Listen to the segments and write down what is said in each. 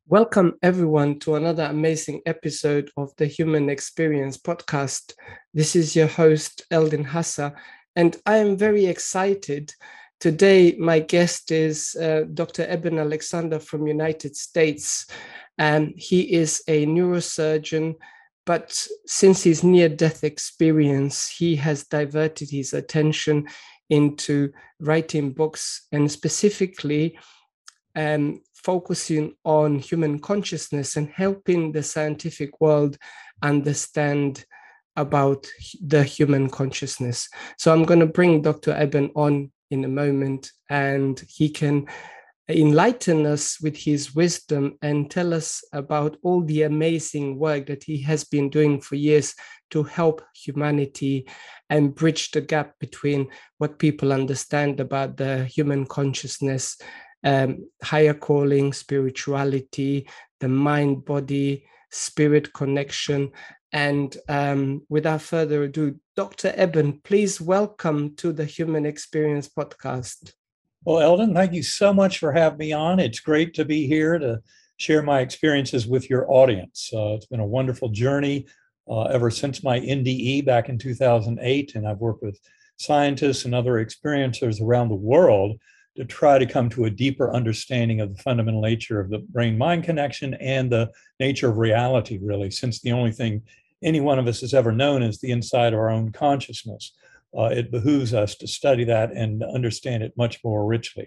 Welcome, everyone, to another amazing episode of the Human Experience podcast. This is your host, Eldin Hassa, and I am very excited. Today, my guest is Dr. Eben Alexander from United States, and he is a neurosurgeon. But since his near-death experience, he has diverted his attention into writing books and specifically focusing on human consciousness and helping the scientific world understand about the human consciousness. So I'm going to bring Dr. Eben on in a moment, and he can enlighten us with his wisdom and tell us about all the amazing work that he has been doing for years to help humanity and bridge the gap between what people understand about the human consciousness, higher calling, spirituality, the mind body spirit connection. And without further ado, Dr. Eben, please welcome to the Human Experience podcast. Well, Eldon, thank you so much for having me on. It's great to be here to share my experiences with your audience. It's been a wonderful journey ever since my NDE back in 2008, and I've worked with scientists and other experiencers around the world to try to come to a deeper understanding of the fundamental nature of the brain-mind connection and the nature of reality, really, since the only thing any one of us has ever known is the inside of our own consciousness. It behooves us to study that and understand it much more richly.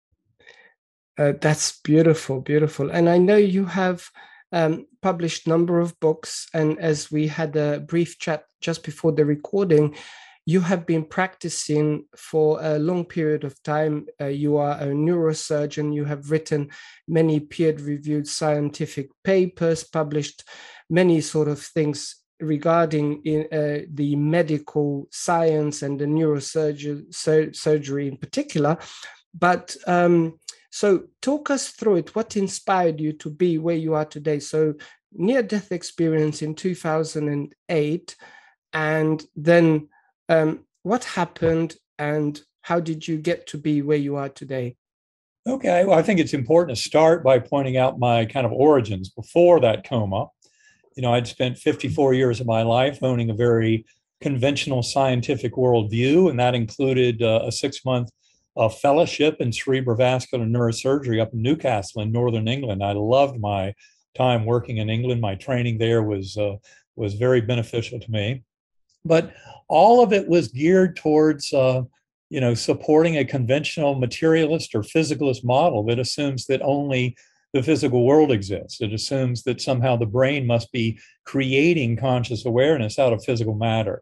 That's beautiful, beautiful. And I know you have published a number of books. And as we had a brief chat just before the recording, you have been practicing for a long period of time. You are a neurosurgeon. You have written many peer-reviewed scientific papers, published many sort of things regarding the medical science and the neurosurgery in particular. But so talk us through it. What inspired you to be where you are today? So near-death experience in 2008, and then what happened and how did you get to be where you are today? Okay, well, I think it's important to start by pointing out my kind of origins before that coma. You know, I'd spent 54 years of my life owning a very conventional scientific worldview, and that included a 6-month fellowship in cerebrovascular neurosurgery up in Newcastle in Northern England. I loved my time working in England. My training there was very beneficial to me. But all of it was geared towards, supporting a conventional materialist or physicalist model that assumes that only the physical world exists. It assumes that somehow the brain must be creating conscious awareness out of physical matter.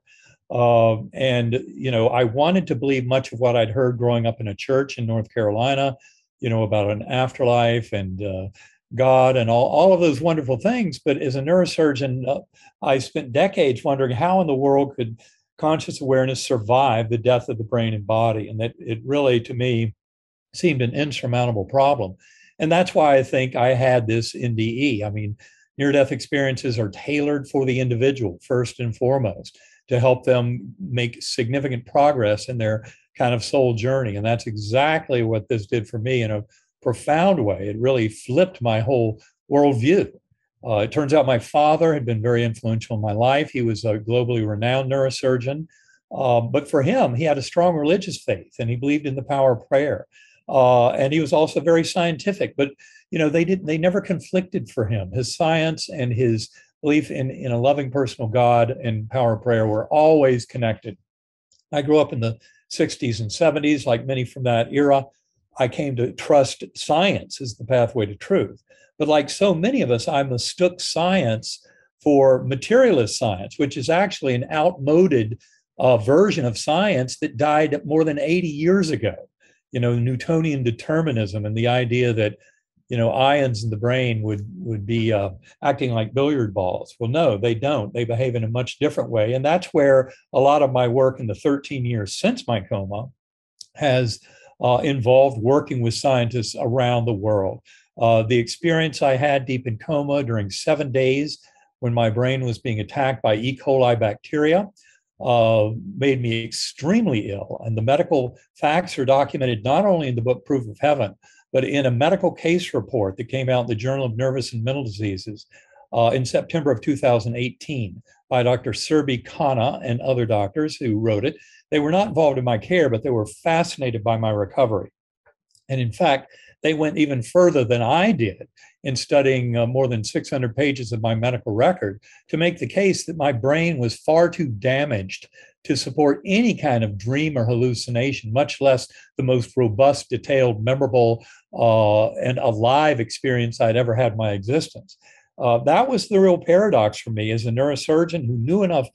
I wanted to believe much of what I'd heard growing up in a church in North Carolina, about an afterlife and God and all of those wonderful things. But as a neurosurgeon, I spent decades wondering how in the world could conscious awareness survive the death of the brain and body. And that it really, to me, seemed an insurmountable problem. And that's why I think I had this NDE. I mean, near-death experiences are tailored for the individual, first and foremost, to help them make significant progress in their kind of soul journey. And that's exactly what this did for me in a profound way. It really flipped my whole worldview. It turns out my father had been very influential in my life. He was a globally renowned neurosurgeon. But for him, he had a strong religious faith and he believed in the power of prayer. And he was also very scientific, but they never conflicted for him. His science and his belief in a loving personal God and power of prayer were always connected. I grew up in the 60s and 70s, like many from that era. I came to trust science as the pathway to truth. But like so many of us, I mistook science for materialist science, which is actually an outmoded version of science that died more than 80 years ago. Newtonian determinism and the idea that, ions in the brain would be acting like billiard balls. Well, no, they don't. They behave in a much different way. And that's where a lot of my work in the 13 years since my coma has involved working with scientists around the world. The experience I had deep in coma during 7 days when my brain was being attacked by E. coli bacteria made me extremely ill. And the medical facts are documented not only in the book Proof of Heaven, but in a medical case report that came out in the Journal of Nervous and Mental Diseases in September of 2018 by Dr. Surbhi Khanna and other doctors who wrote it. They were not involved in my care, but they were fascinated by my recovery. And in fact, they went even further than I did in studying more than 600 pages of my medical record to make the case that my brain was far too damaged to support any kind of dream or hallucination, much less the most robust, detailed, memorable, and alive experience I'd ever had in my existence. That was the real paradox for me as a neurosurgeon who knew enough,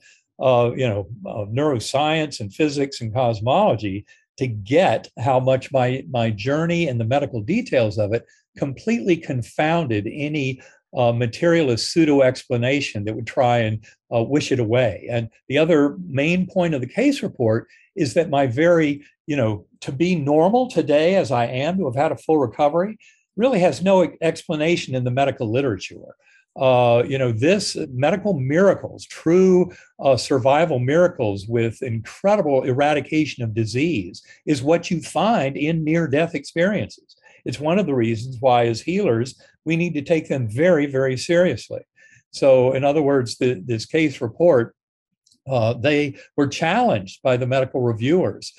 neuroscience and physics and cosmology to get how much my journey and the medical details of it completely confounded any materialist pseudo explanation that would try and wish it away. And the other main point of the case report is that my very, to be normal today as I am, to have had a full recovery, really has no explanation in the medical literature. This medical miracles, true survival miracles with incredible eradication of disease is what you find in near-death experiences. It's one of the reasons why, as healers, we need to take them very, very seriously. So, in other words, this case report, they were challenged by the medical reviewers.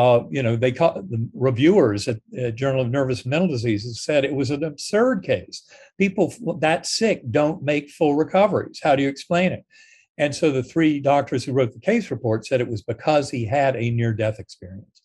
They called the reviewers at Journal of Nervous and Mental Diseases said it was an absurd case. People that sick don't make full recoveries. How do you explain it? And so the three doctors who wrote the case report said it was because he had a near-death experience.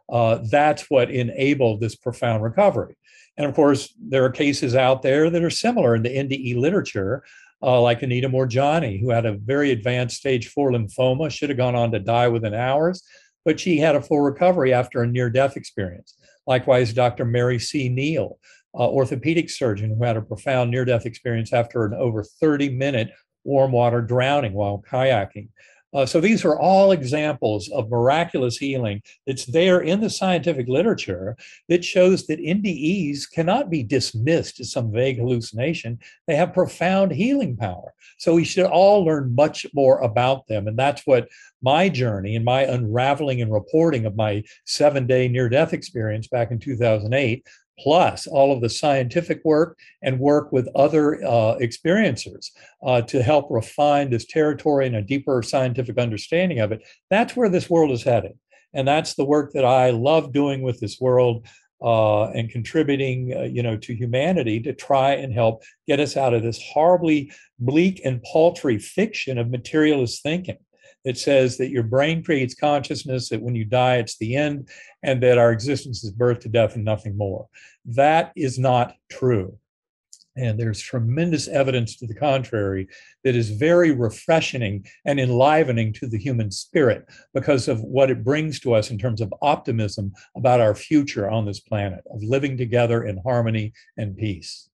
That's what enabled this profound recovery. And of course, there are cases out there that are similar in the NDE literature, like Anita Moorjani, who had a very advanced stage 4 lymphoma, should have gone on to die within hours, but she had a full recovery after a near-death experience. Likewise, Dr. Mary C. Neal, orthopedic surgeon who had a profound near-death experience after an over 30-minute warm water drowning while kayaking. So these are all examples of miraculous healing that's there in the scientific literature that shows that NDEs cannot be dismissed as some vague hallucination. They have profound healing power. So we should all learn much more about them. And that's what my journey and my unraveling and reporting of my 7-day near-death experience back in 2008, plus all of the scientific work and work with other experiencers to help refine this territory and a deeper scientific understanding of it. That's where this world is headed. And that's the work that I love doing with this world and contributing, to humanity to try and help get us out of this horribly bleak and paltry fiction of materialist thinking. It says that your brain creates consciousness, that when you die, it's the end, and that our existence is birth to death and nothing more. That is not true. And there's tremendous evidence to the contrary that is very refreshing and enlivening to the human spirit because of what it brings to us in terms of optimism about our future on this planet, of living together in harmony and peace.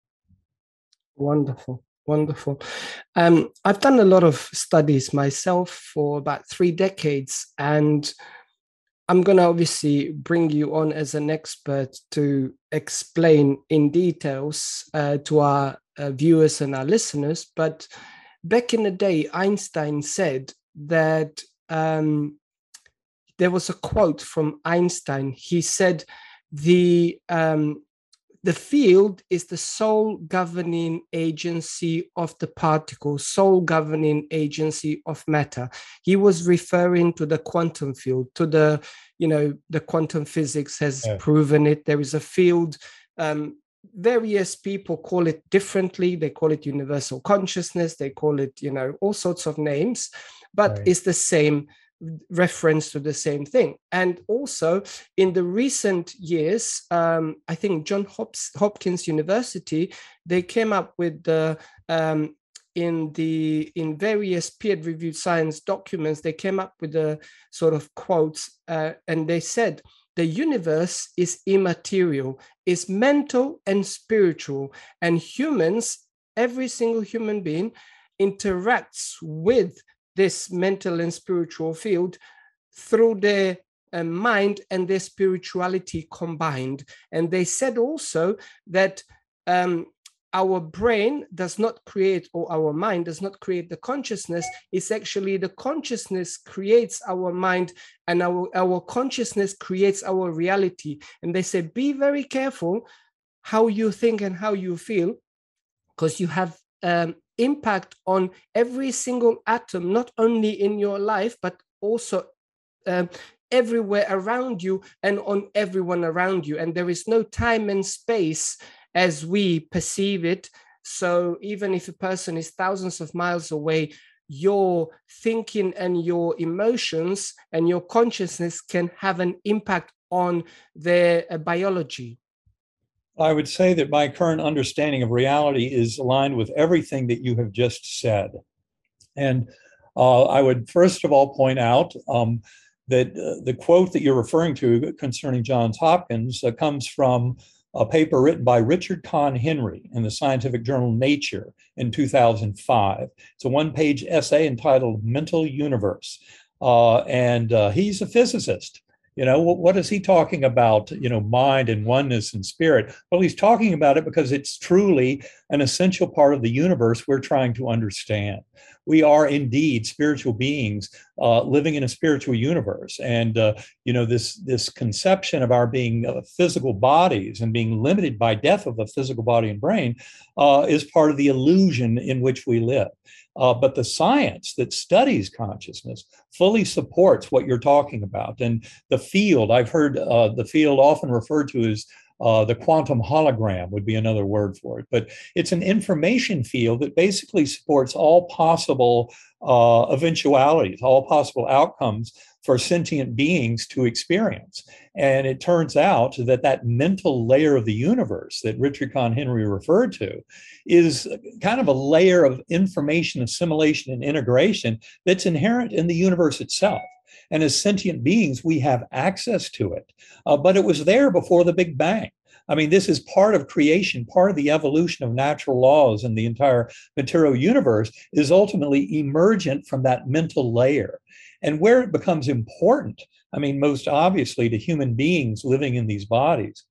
Wonderful. Wonderful. I've done a lot of studies myself for about 3 decades, and I'm going to obviously bring you on as an expert to explain in details to our viewers and our listeners. But back in the day, Einstein said that there was a quote from Einstein. He said, the field is the sole governing agency of the particle, sole governing agency of matter. He was referring to the quantum field, to the quantum physics has proven it. There is a field, various people call it differently. They call it universal consciousness. They call it, all sorts of names, but it's the same reference to the same thing. And also in the recent years, I think Johns Hopkins University, they came up with in various peer-reviewed science documents, they came up with a sort of quotes, and they said, the universe is immaterial, is mental and spiritual, and humans, every single human being interacts with this mental and spiritual field through their mind and their spirituality combined. And they said also that our brain does not create, or our mind does not create the consciousness. It's actually the consciousness creates our mind, and our consciousness creates our reality. And they say, be very careful how you think and how you feel, because you have impact on every single atom, not only in your life, but also everywhere around you and on everyone around you. And there is no time and space as we perceive it. So even if a person is thousands of miles away, your thinking and your emotions and your consciousness can have an impact on their biology. I would say that my current understanding of reality is aligned with everything that you have just said. And I would first of all point out that the quote that you're referring to concerning Johns Hopkins comes from a paper written by Richard Conn Henry in the scientific journal Nature in 2005. It's a one-page essay entitled Mental Universe. And he's a physicist. You know, what is he talking about? You know, mind and oneness and spirit. Well, he's talking about it because it's truly an essential part of the universe we're trying to understand. We are indeed spiritual beings living in a spiritual universe. And, you know, this conception of our being physical bodies and being limited by death of the physical body and brain is part of the illusion in which we live. But the science that studies consciousness fully supports what you're talking about. And the field, I've heard the field often referred to as the quantum hologram would be another word for it. But it's an information field that basically supports all possible eventualities, all possible outcomes for sentient beings to experience. And it turns out that that mental layer of the universe that Richard Conn Henry referred to is kind of a layer of information assimilation and integration that's inherent in the universe itself. And as sentient beings, we have access to it. But it was there before the Big Bang. I mean, this is part of creation, part of the evolution of natural laws, and the entire material universe is ultimately emergent from that mental layer. And where it becomes important, I mean, most obviously to human beings living in these bodies,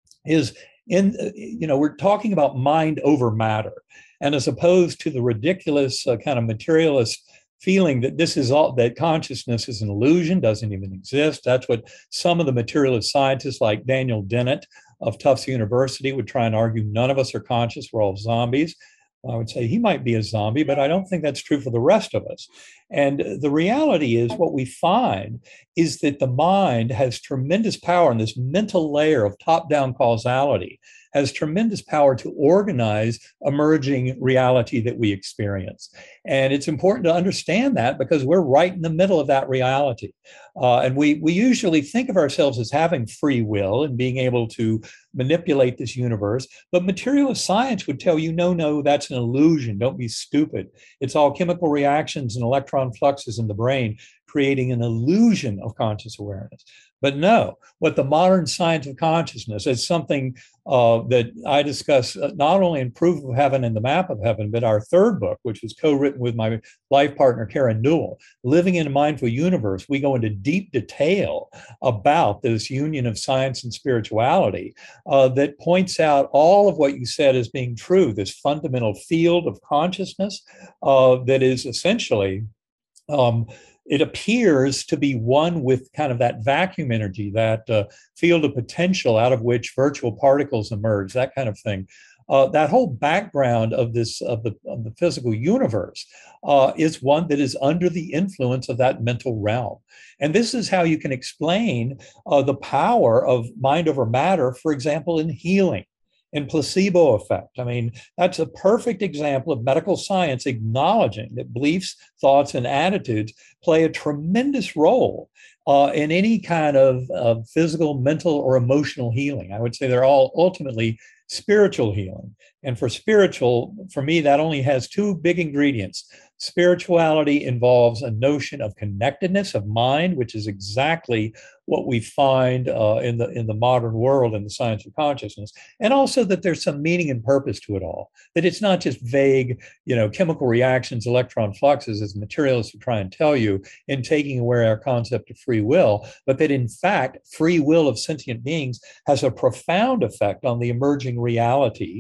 is in, you know, we're talking about mind over matter. And as opposed to the ridiculous kind of materialist feeling that this is all, that consciousness is an illusion, doesn't even exist. That's what some of the materialist scientists like Daniel Dennett of Tufts University would try and argue. None of us are conscious, we're all zombies. I would say he might be a zombie, but I don't think that's true for the rest of us. And the reality is, what we find is that the mind has tremendous power, in this mental layer of top-down causality has tremendous power to organize emerging reality that we experience. And it's important to understand that because we're right in the middle of that reality. And we usually think of ourselves as having free will and being able to manipulate this universe. But materialist science would tell you, no, that's an illusion. Don't be stupid. It's all chemical reactions and electron fluxes in the brain, creating an illusion of conscious awareness. But no, what the modern science of consciousness is something that I discuss not only in Proof of Heaven and the Map of Heaven, but our third book, which was co-written with my life partner, Karen Newell, Living in a Mindful Universe. We go into deep detail about this union of science and spirituality that points out all of what you said as being true, this fundamental field of consciousness that is essentially it appears to be one with kind of that vacuum energy, that field of potential out of which virtual particles emerge, that kind of thing. That whole background of this of the physical universe is one that is under the influence of that mental realm. And this is how you can explain the power of mind over matter, for example, in healing and placebo effect. I mean, that's a perfect example of medical science acknowledging that beliefs, thoughts, and attitudes play a tremendous role in any kind of physical, mental, or emotional healing. I would say they're all ultimately spiritual healing. And for spiritual, for me, that only has two big ingredients. Spirituality involves a notion of connectedness of mind, which is exactly what we find in the modern world in the science of consciousness, and also that there's some meaning and purpose to it all. That it's not just vague, chemical reactions, electron fluxes, as materialists are trying to tell you, in taking away our concept of free will, but that in fact, free will of sentient beings has a profound effect on the emerging reality that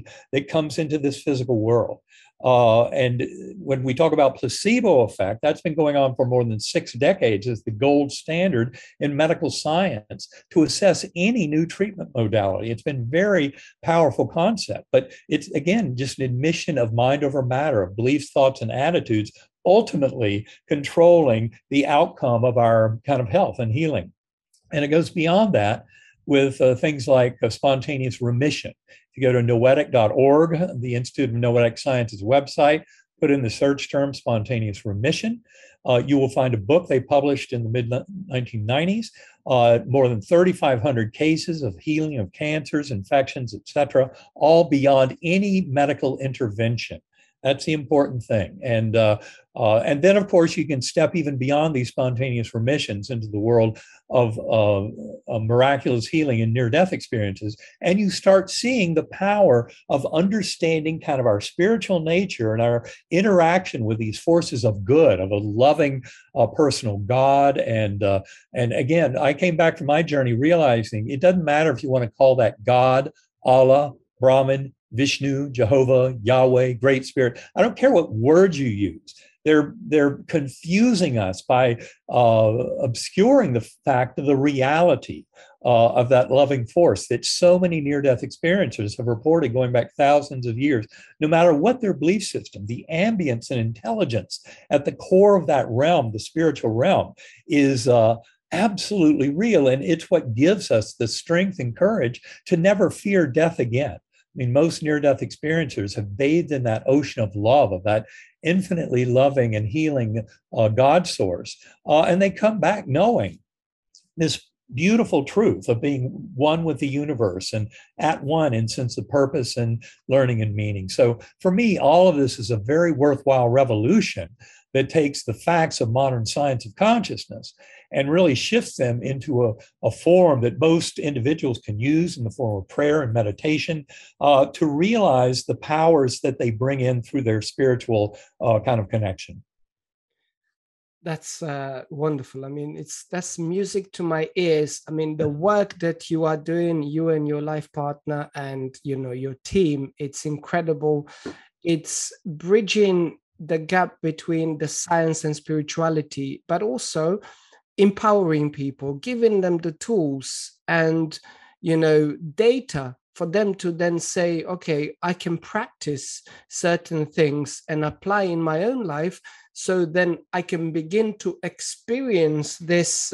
that comes into this physical world. And when we talk about placebo effect, that's been going on for more than 6 decades as the gold standard in medical science to assess any new treatment modality. It's been a very powerful concept, but it's, again, just an admission of mind over matter, of beliefs, thoughts, and attitudes, ultimately controlling the outcome of our kind of health and healing. And it goes beyond that with things like spontaneous remission. If you go to noetic.org, the Institute of Noetic Science's website, put in the search term spontaneous remission, you will find a book they published in the mid-1990s, more than 3,500 cases of healing of cancers, infections, et cetera, all beyond any medical intervention. That's the important thing. And then, of course, you can step even beyond these spontaneous remissions into the world of miraculous healing and near-death experiences. And you start seeing the power of understanding kind of our spiritual nature and our interaction with these forces of good, of a loving personal God. And again, I came back from my journey realizing it doesn't matter if you want to call that God, Allah, Brahman, Vishnu, Jehovah, Yahweh, Great Spirit. I don't care what words you use. They're confusing us by obscuring the fact of the reality of that loving force that so many near-death experiencers have reported going back thousands of years. No matter what their belief system, the ambience and intelligence at the core of that realm, the spiritual realm, is absolutely real. And it's what gives us the strength and courage to never fear death again. I mean, most near-death experiencers have bathed in that ocean of love, of that infinitely loving and healing God source. And they come back knowing this beautiful truth of being one with the universe and at one in sense of purpose and learning and meaning. So for me, all of this is a very worthwhile revolution that takes the facts of modern science of consciousness and really shifts them into a form that most individuals can use in the form of prayer and meditation to realize the powers that they bring in through their spiritual kind of connection. That's wonderful. I mean, that's music to my ears. I mean, the work that you are doing, you and your life partner and, your team, it's incredible. It's bridging the gap between the science and spirituality, but also empowering people, giving them the tools and, data for them to then say, okay, I can practice certain things and apply in my own life. So then I can begin to experience this,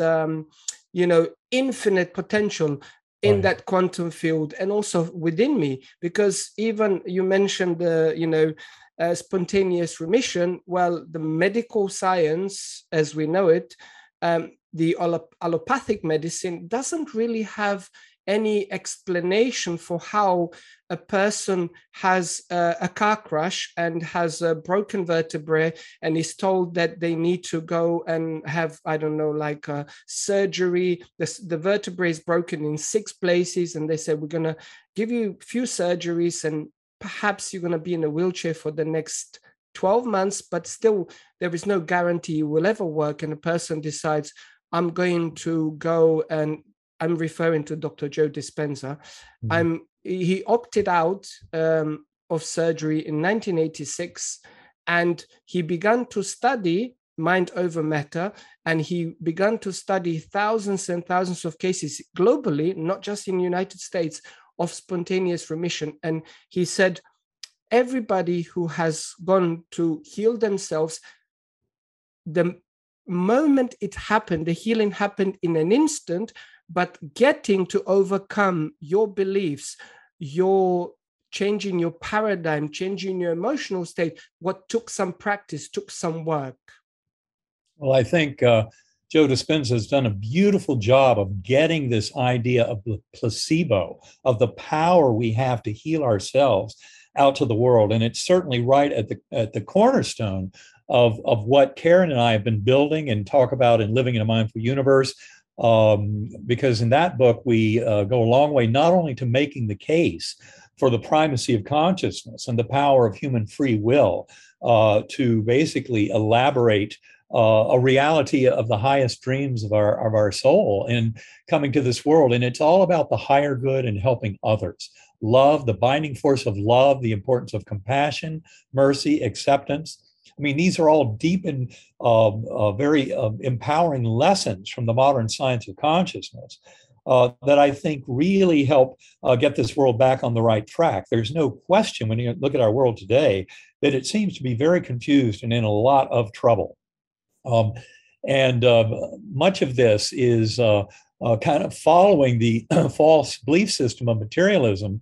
infinite potential in that quantum field and also within me. Because even you mentioned the, spontaneous remission. Well, the medical science, as we know it, the allopathic medicine doesn't really have any explanation for how a person has a car crash and has a broken vertebrae and is told that they need to go and have, like a surgery. The vertebrae is broken in 6 places and they say, we're going to give you a few surgeries and perhaps you're going to be in a wheelchair for the next 12 months, but still there is no guarantee you will ever work. And a person decides, I'm going to go, and I'm referring to Dr. Joe Dispenza. Mm-hmm. He opted out of surgery in 1986, and he began to study mind over matter, and he began to study thousands and thousands of cases globally, not just in the United States, of spontaneous remission. And he said, everybody who has gone to heal themselves, the moment it happened, the healing happened in an instant, but getting to overcome your beliefs, your changing your paradigm, changing your emotional state, what took some practice, took some work. Well, I think Joe Dispenza has done a beautiful job of getting this idea of the placebo, of the power we have to heal ourselves, out to the world. And it's certainly right at the cornerstone of what Karen and I have been building and talk about in Living in a Mindful Universe. Because in that book, we go a long way, not only to making the case for the primacy of consciousness and the power of human free will to basically elaborate a reality of the highest dreams of our soul in coming to this world. And it's all about the higher good and helping others. love, the binding force of love, the importance of compassion, mercy, acceptance. I mean, these are all deep and very empowering lessons from the modern science of consciousness that I think really help get this world back on the right track. There's no question when you look at our world today that it seems to be very confused and in a lot of trouble. And much of this is kind of following the false belief system of materialism,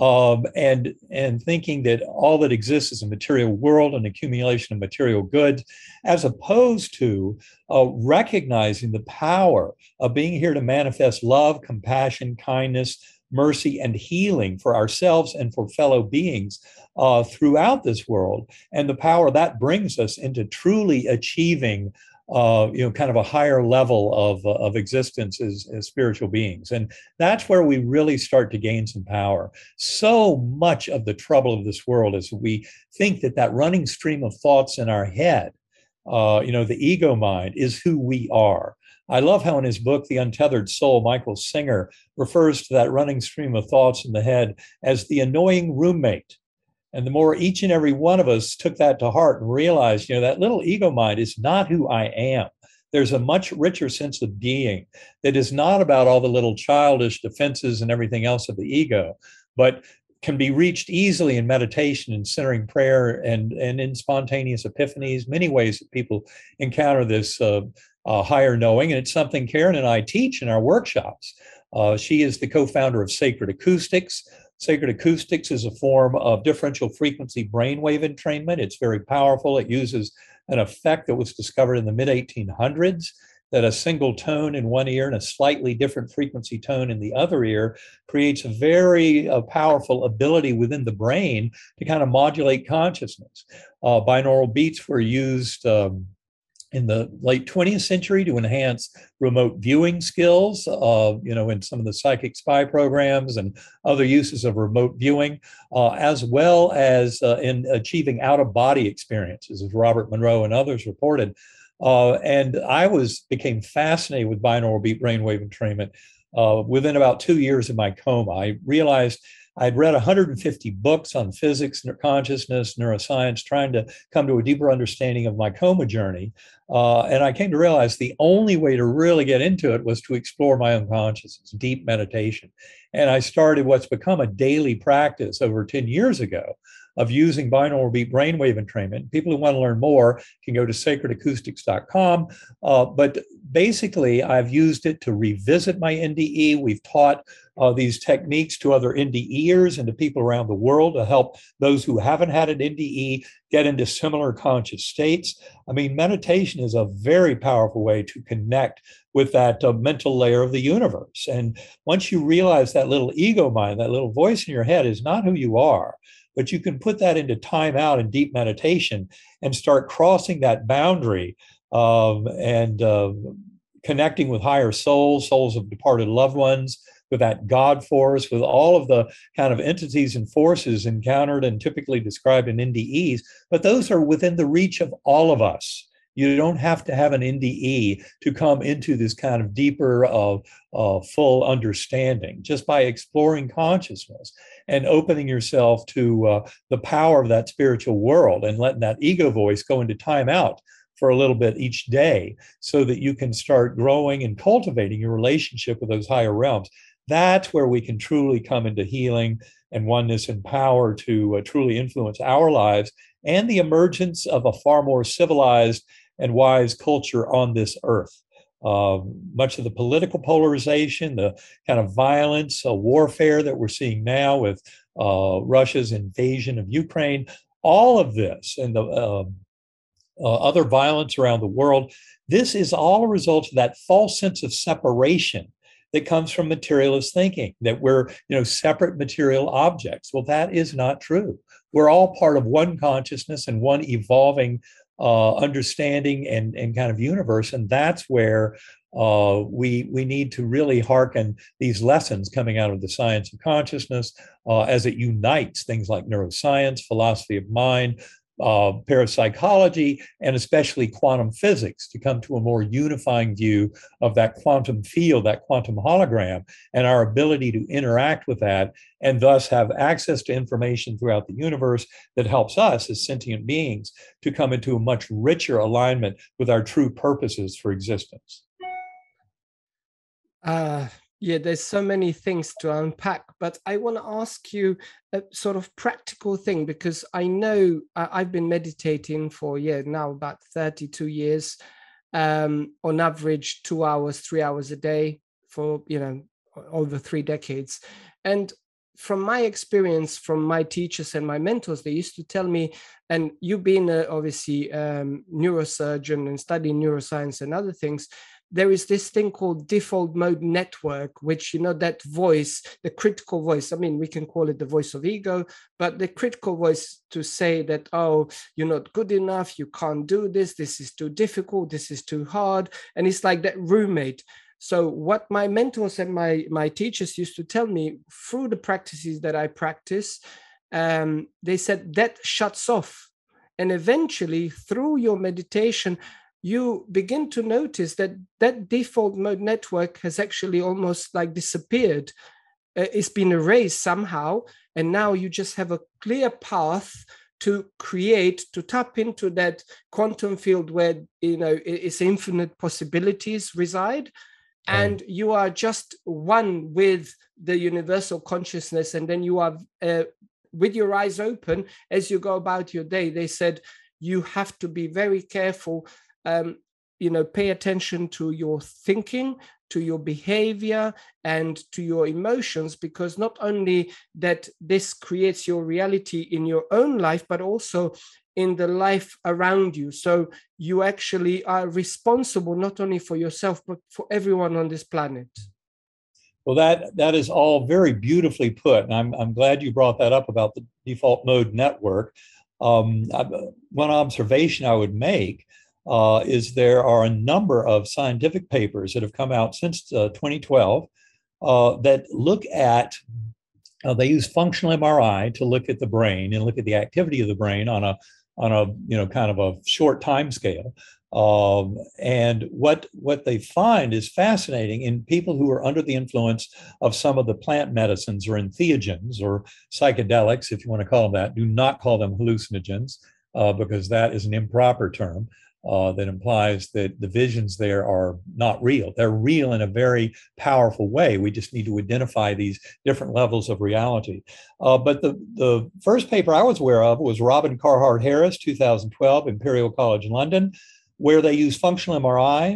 and thinking that all that exists is a material world, an accumulation of material goods, as opposed to recognizing the power of being here to manifest love, compassion, kindness, mercy, and healing for ourselves and for fellow beings throughout this world, and the power that brings us into truly achieving kind of a higher level of existence as spiritual beings. And that's where we really start to gain some power. So much of the trouble of this world is we think that running stream of thoughts in our head, the ego mind, is who we are. I love how in his book, The Untethered Soul, Michael Singer refers to that running stream of thoughts in the head as the annoying roommate. And the more each and every one of us took that to heart and realized, that little ego mind is not who I am. There's a much richer sense of being that is not about all the little childish defenses and everything else of the ego, but can be reached easily in meditation and centering prayer and in spontaneous epiphanies, many ways that people encounter this higher knowing. And it's something Karen and I teach in our workshops. She is the co-founder of Sacred Acoustics. Sacred Acoustics is a form of differential frequency brainwave entrainment. It's very powerful. It uses an effect that was discovered in the mid-1800s, that a single tone in one ear and a slightly different frequency tone in the other ear creates a very powerful ability within the brain to kind of modulate consciousness. Binaural beats were used in the late 20th century to enhance remote viewing skills, in some of the psychic spy programs and other uses of remote viewing, as well as in achieving out-of-body experiences, as Robert Monroe and others reported. And I became fascinated with binaural beat brainwave entrainment within about 2 years of my coma. I realized I'd read 150 books on physics, consciousness, neuroscience, trying to come to a deeper understanding of my coma journey. And I came to realize the only way to really get into it was to explore my own consciousness, deep meditation. And I started what's become a daily practice over 10 years ago of using binaural beat brainwave entrainment. People who want to learn more can go to sacredacoustics.com. But basically, I've used it to revisit my NDE. We've taught these techniques to other NDEers and to people around the world to help those who haven't had an NDE get into similar conscious states. I mean, meditation is a very powerful way to connect with that mental layer of the universe. And once you realize that little ego mind, that little voice in your head is not who you are, but you can put that into time out and deep meditation and start crossing that boundary and connecting with higher souls of departed loved ones, with that God force, with all of the kind of entities and forces encountered and typically described in NDEs. But those are within the reach of all of us. You don't have to have an NDE to come into this kind of deeper, full understanding. Just by exploring consciousness and opening yourself to the power of that spiritual world and letting that ego voice go into timeout for a little bit each day so that you can start growing and cultivating your relationship with those higher realms. That's where we can truly come into healing and oneness and power to truly influence our lives and the emergence of a far more civilized and wise culture on this earth. Much of the political polarization, the kind of violence, warfare that we're seeing now with Russia's invasion of Ukraine, all of this and the other violence around the world, this is all a result of that false sense of separation that comes from materialist thinking, that we're separate material objects. Well, that is not true. We're all part of one consciousness and one evolving understanding and kind of universe. And that's where we need to really hearken these lessons coming out of the science of consciousness as it unites things like neuroscience, philosophy of mind, parapsychology, and especially quantum physics to come to a more unifying view of that quantum field, that quantum hologram, and our ability to interact with that and thus have access to information throughout the universe that helps us as sentient beings to come into a much richer alignment with our true purposes for existence. Yeah, there's so many things to unpack, but I want to ask you a sort of practical thing, because I know I've been meditating for now about 32 years, on average 2 hours, 3 hours a day for over 3 decades. And from my experience, from my teachers and my mentors, they used to tell me, and you being obviously neurosurgeon and studying neuroscience and other things, there is this thing called default mode network, which, that voice, the critical voice, I mean, we can call it the voice of ego, but the critical voice to say that, oh, you're not good enough, you can't do this, this is too difficult, this is too hard. And it's like that roommate. So what my mentors and my teachers used to tell me through the practices that I practice, they said that shuts off. And eventually through your meditation, you begin to notice that that default mode network has actually almost like disappeared. It's been erased somehow. And now you just have a clear path to create, to tap into that quantum field where, it's infinite possibilities reside. And you are just one with the universal consciousness. And then you are with your eyes open as you go about your day. They said, you have to be very careful. Pay attention to your thinking, to your behavior, and to your emotions, because not only that this creates your reality in your own life, but also in the life around you. So you actually are responsible not only for yourself, but for everyone on this planet. Well, that is all very beautifully put. And I'm glad you brought that up about the default mode network. One observation I would make is there are a number of scientific papers that have come out since 2012 that look at, they use functional MRI to look at the brain and look at the activity of the brain on a kind of a short time scale. And what they find is fascinating in people who are under the influence of some of the plant medicines or entheogens or psychedelics, if you want to call them that. Do not call them hallucinogens, because that is an improper term. That implies that the visions there are not real. They're real in a very powerful way. We just need to identify these different levels of reality. But the first paper I was aware of was Robin Carhart Harris, 2012, Imperial College London, where they used functional MRI.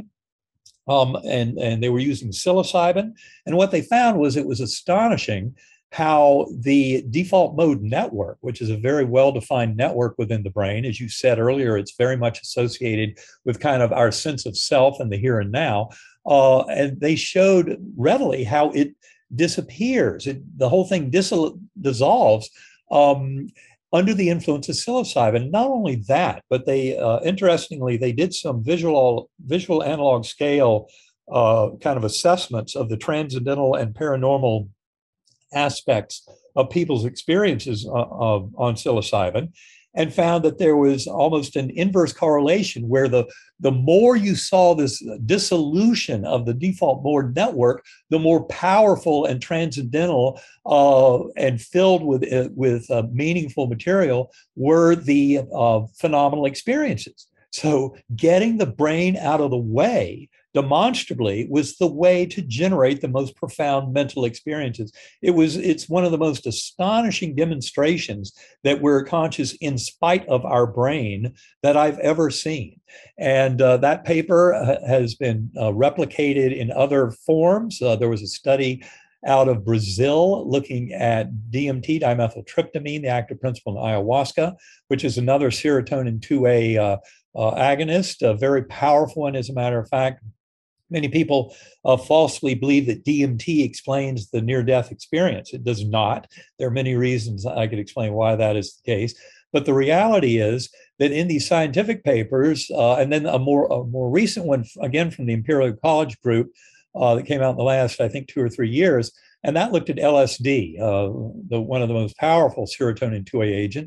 And they were using psilocybin. And what they found was it was astonishing how the default mode network, which is a very well-defined network within the brain, as you said earlier, it's very much associated with kind of our sense of self and the here and now. And they showed readily how it disappears. The whole thing dissolves under the influence of psilocybin. Not only that, but they, interestingly, they did some visual analog scale kind of assessments of the transcendental and paranormal aspects of people's experiences on psilocybin, and found that there was almost an inverse correlation where the more you saw this dissolution of the default mode network, the more powerful and transcendental and filled with meaningful material were the phenomenal experiences. So getting the brain out of the way demonstrably was the way to generate the most profound mental experiences. It's one of the most astonishing demonstrations that we're conscious in spite of our brain that I've ever seen. And that paper has been replicated in other forms. There was a study out of Brazil looking at DMT, dimethyltryptamine, the active principle in ayahuasca, which is another serotonin 2A agonist, a very powerful one, as a matter of fact. Many people falsely believe that DMT explains the near-death experience. It does not. There are many reasons I could explain why that is the case. But the reality is that in these scientific papers, and then a more recent one, again from the Imperial College group, that came out in the last, I think, 2 or 3 years, and that looked at LSD, one of the most powerful serotonin 2A agents.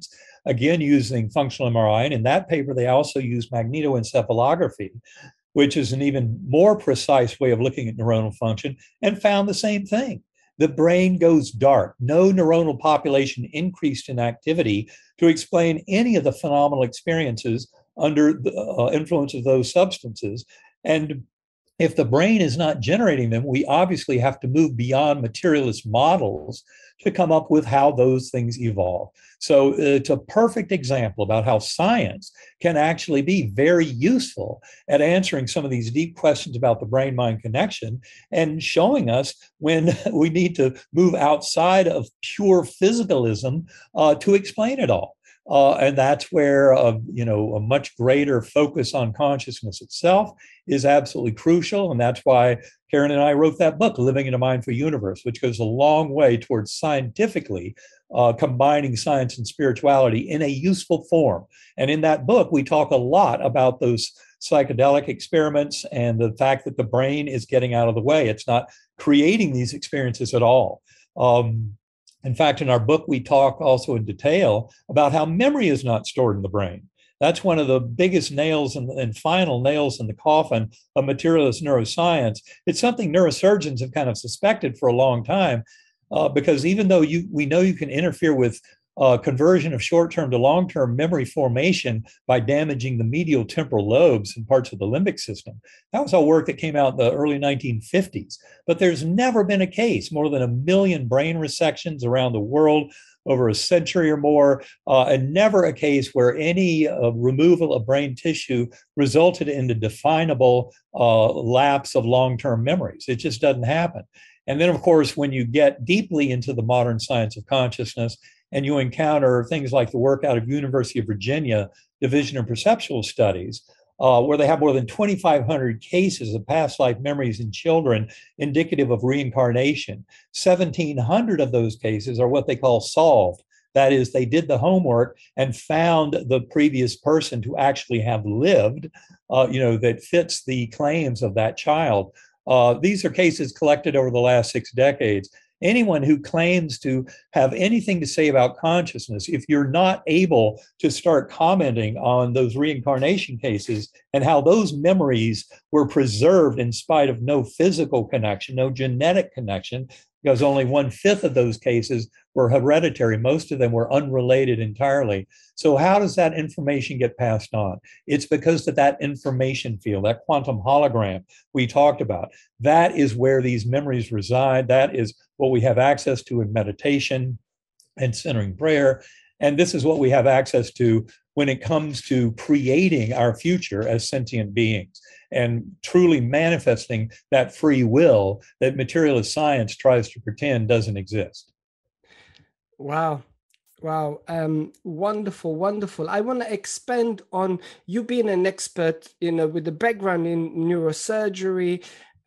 again, using functional MRI. And in that paper, they also used magnetoencephalography, which is an even more precise way of looking at neuronal function, and found the same thing. The brain goes dark. No neuronal population increased in activity to explain any of the phenomenal experiences under the influence of those substances. And if the brain is not generating them, we obviously have to move beyond materialist models to come up with how those things evolve. So it's a perfect example about how science can actually be very useful at answering some of these deep questions about the brain-mind connection and showing us when we need to move outside of pure physicalism to explain it all. And that's where a much greater focus on consciousness itself is absolutely crucial. And that's why Karen and I wrote that book, Living in a Mindful Universe, which goes a long way towards scientifically combining science and spirituality in a useful form. And in that book, we talk a lot about those psychedelic experiments and the fact that the brain is getting out of the way. It's not creating these experiences at all. In fact, in our book, we talk also in detail about how memory is not stored in the brain. That's one of the biggest nails and final nails in the coffin of materialist neuroscience. It's something neurosurgeons have kind of suspected for a long time, because even though we know you can interfere with conversion of short-term to long-term memory formation by damaging the medial temporal lobes and parts of the limbic system. That was all work that came out in the early 1950s. But there's never been a case, more than 1 million brain resections around the world over a century or more, and never a case where any removal of brain tissue resulted in the definable lapse of long-term memories. It just doesn't happen. And then, of course, when you get deeply into the modern science of consciousness, and you encounter things like the work out of University of Virginia Division of Perceptual Studies, where they have more than 2,500 cases of past life memories in children indicative of reincarnation. 1,700 of those cases are what they call solved. That is, they did the homework and found the previous person to actually have lived, that fits the claims of that child. These are cases collected over the last 6 decades. Anyone who claims to have anything to say about consciousness, if you're not able to start commenting on those reincarnation cases and how those memories were preserved in spite of no physical connection, no genetic connection, because only 1/5 of those cases were hereditary. Most of them were unrelated entirely. So how does that information get passed on? It's because of that information field, that quantum hologram we talked about. That is where these memories reside. That is what we have access to in meditation and centering prayer. And this is what we have access to when it comes to creating our future as sentient beings and truly manifesting that free will that materialist science tries to pretend doesn't exist. Wow. Wow. Wonderful, wonderful. I want to expand on you being an expert, with the background in neurosurgery.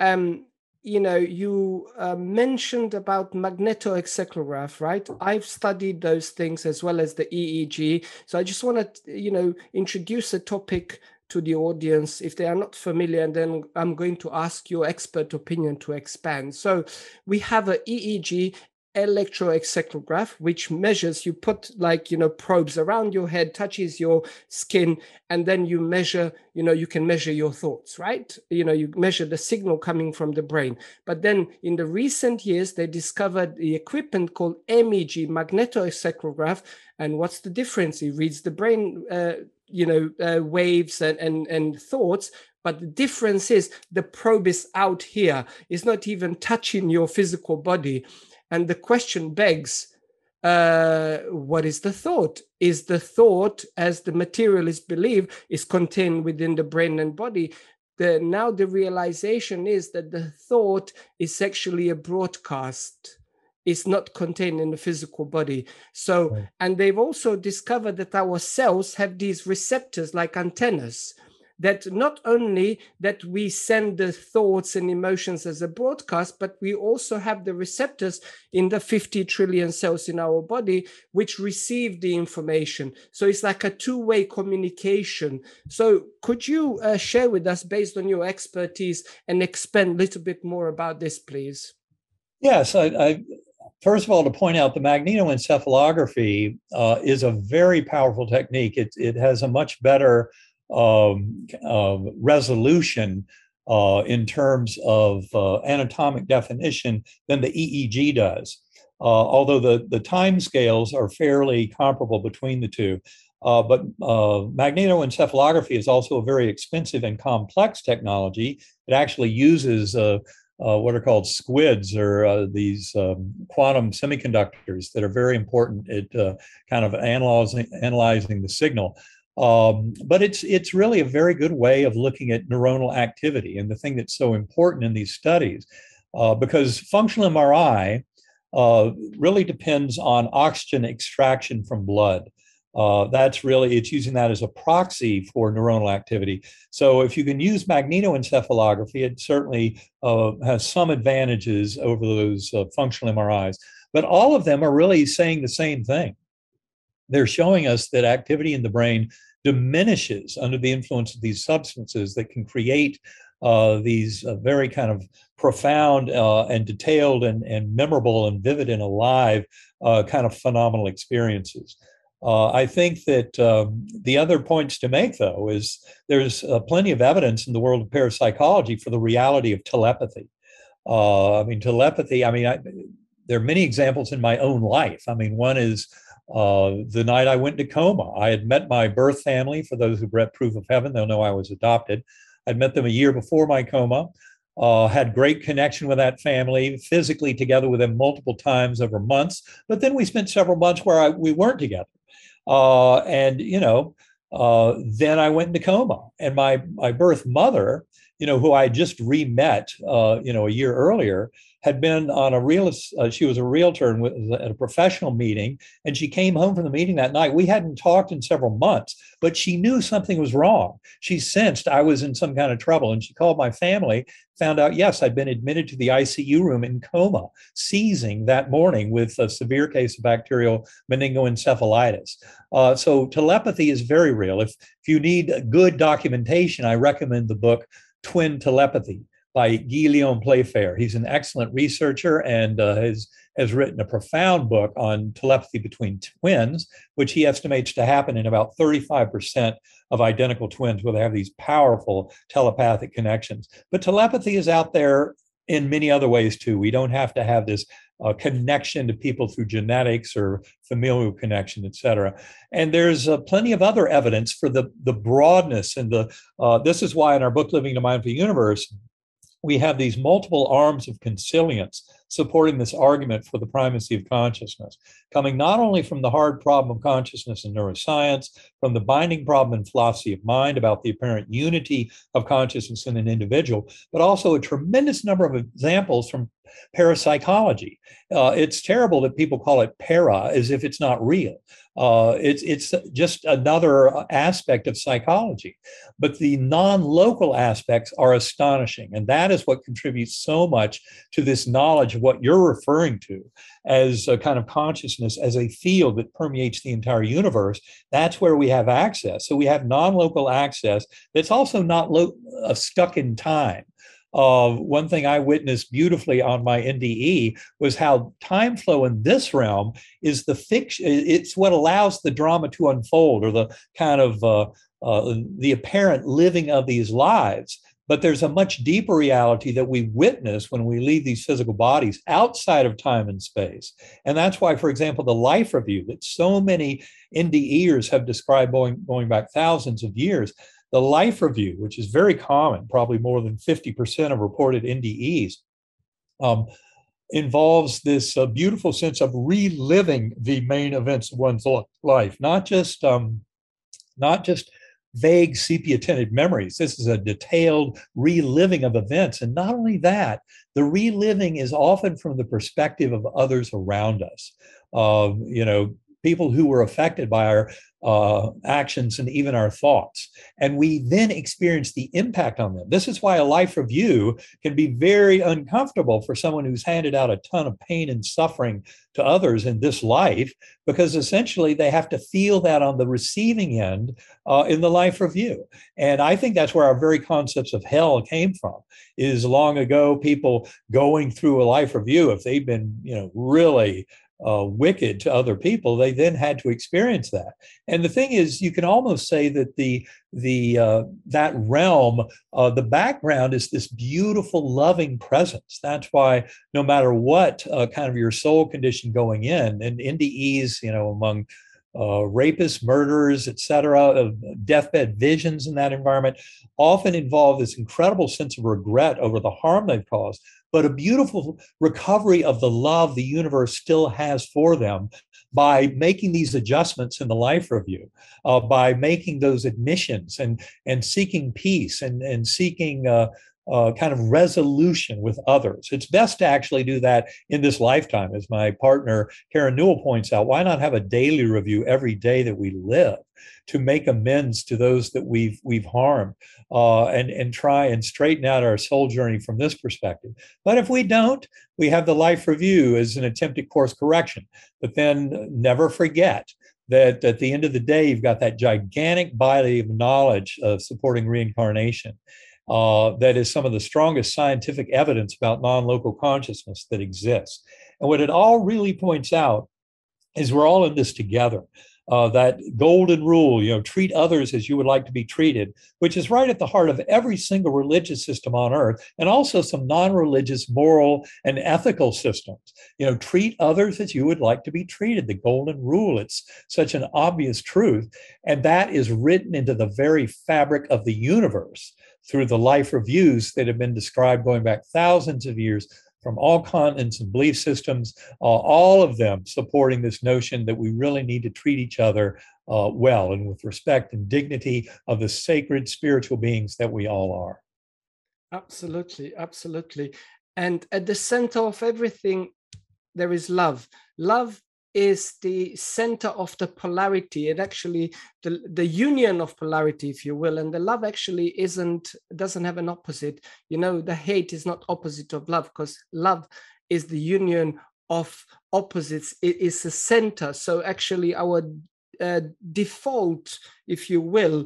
You mentioned about magnetoencephalograph, right? I've studied those things as well as the EEG. So I just want to, introduce a topic to the audience if they are not familiar, and then I'm going to ask your expert opinion to expand. So we have a EEG, electroencephalograph, which measures, you put probes around your head, touches your skin, and then you measure, you can measure your thoughts, right? You measure the signal coming from the brain. But then in the recent years, they discovered the equipment called MEG, magnetoencephalograph. And what's the difference? It reads the brain waves and thoughts. But the difference is the probe is out here. It's not even touching your physical body. And the question begs, what is the thought? Is the thought, as the materialists believe, is contained within the brain and body? Now the realization is that the thought is actually a broadcast. It's not contained in the physical body. So, right. And they've also discovered that our cells have these receptors like antennas, that not only that we send the thoughts and emotions as a broadcast, but we also have the receptors in the 50 trillion cells in our body, which receive the information. So it's like a two-way communication. So could you share with us, based on your expertise, and expand a little bit more about this, please? Yes, I first of all, to point out the magnetoencephalography is a very powerful technique. It has a much better resolution in terms of anatomic definition than the EEG does. Although the time scales are fairly comparable between the two. But magnetoencephalography is also a very expensive and complex technology. It actually uses what are called squids, or these quantum semiconductors that are very important at kind of analyzing the signal. But it's really a very good way of looking at neuronal activity. And the thing that's so important in these studies, because functional MRI really depends on oxygen extraction from blood. It's using that as a proxy for neuronal activity. So if you can use magnetoencephalography, it certainly has some advantages over those functional MRIs. But all of them are really saying the same thing. They're showing us that activity in the brain diminishes under the influence of these substances that can create these very kind of profound and detailed and memorable and vivid and alive kind of phenomenal experiences. I think that the other points to make, though, is there's plenty of evidence in the world of parapsychology for the reality of telepathy. Telepathy, there are many examples in my own life. One is the night I went into coma. I had met my birth family. For those who've read Proof of Heaven, they'll know I was adopted. I'd met them a year before my coma, had great connection with that family, physically together with them multiple times over months. But then we spent several months where we weren't together. Then I went into coma. And my birth mother, who I just re-met, a year earlier, had been on she was a realtor and was at a professional meeting, and she came home from the meeting that night. We hadn't talked in several months, but she knew something was wrong. She sensed I was in some kind of trouble, and she called my family, found out, yes, I'd been admitted to the ICU room in coma, seizing that morning with a severe case of bacterial meningoencephalitis. So telepathy is very real. If you need good documentation, I recommend the book Twin Telepathy by Guillaume Playfair. He's an excellent researcher and has written a profound book on telepathy between twins, which he estimates to happen in about 35% of identical twins, where they have these powerful telepathic connections. But telepathy is out there in many other ways too. We don't have to have this connection to people through genetics or familial connection, et cetera. And there's plenty of other evidence for the broadness and this is why in our book, Living in a Mindful Universe, we have these multiple arms of consilience supporting this argument for the primacy of consciousness, coming not only from the hard problem of consciousness in neuroscience, from the binding problem in philosophy of mind about the apparent unity of consciousness in an individual, but also a tremendous number of examples from parapsychology. It's terrible that people call it para as if it's not real. It's just another aspect of psychology. But the non-local aspects are astonishing. And that is what contributes so much to this knowledge of what you're referring to as a kind of consciousness, as a field that permeates the entire universe. That's where we have access. So we have non-local access that's also not stuck in time. One thing I witnessed beautifully on my NDE was how time flow in this realm is the fiction. It's what allows the drama to unfold, or the kind of the apparent living of these lives. But there's a much deeper reality that we witness when we leave these physical bodies outside of time and space. And that's why, for example, the life review that so many NDEers have described going back thousands of years, the life review, which is very common, probably more than 50% of reported NDEs, involves this beautiful sense of reliving the main events of one's life, not just vague sepia-tinted memories. This is a detailed reliving of events. And not only that, the reliving is often from the perspective of others around us. people who were affected by our actions and even our thoughts. And we then experience the impact on them. This is why a life review can be very uncomfortable for someone who's handed out a ton of pain and suffering to others in this life, because essentially they have to feel that on the receiving end in the life review. And I think that's where our very concepts of hell came from, is long ago people going through a life review, if they've been, really wicked to other people, they then had to experience that. And the thing is, you can almost say that that realm, the background is this beautiful, loving presence. That's why no matter what kind of your soul condition going in, and NDEs, among rapists, murderers, etc., deathbed visions in that environment often involve this incredible sense of regret over the harm they've caused, but a beautiful recovery of the love the universe still has for them by making these adjustments in the life review, by making those admissions and seeking peace and seeking kind of resolution with others. It's best to actually do that in this lifetime. As my partner Karen Newell points out, why not have a daily review every day that we live to make amends to those that we've harmed, and try and straighten out our soul journey from this perspective. But if we don't, we have the life review as an attempt at course correction. But then never forget that at the end of the day, you've got that gigantic body of knowledge of supporting reincarnation. That is some of the strongest scientific evidence about non-local consciousness that exists. And what it all really points out is we're all in this together. That golden rule, treat others as you would like to be treated, which is right at the heart of every single religious system on earth, and also some non-religious moral and ethical systems. Treat others as you would like to be treated, the golden rule. It's such an obvious truth. And that is written into the very fabric of the universe through the life reviews that have been described going back thousands of years from all continents and belief systems, all of them supporting this notion that we really need to treat each other well and with respect and dignity of the sacred spiritual beings that we all are. Absolutely, absolutely. And at the center of everything, there is love. Love is the center of the polarity, and actually the union of polarity, if you will. And the love actually doesn't have an opposite. The hate is not opposite of love, because love is the union of opposites. It is the center. So actually our default, if you will,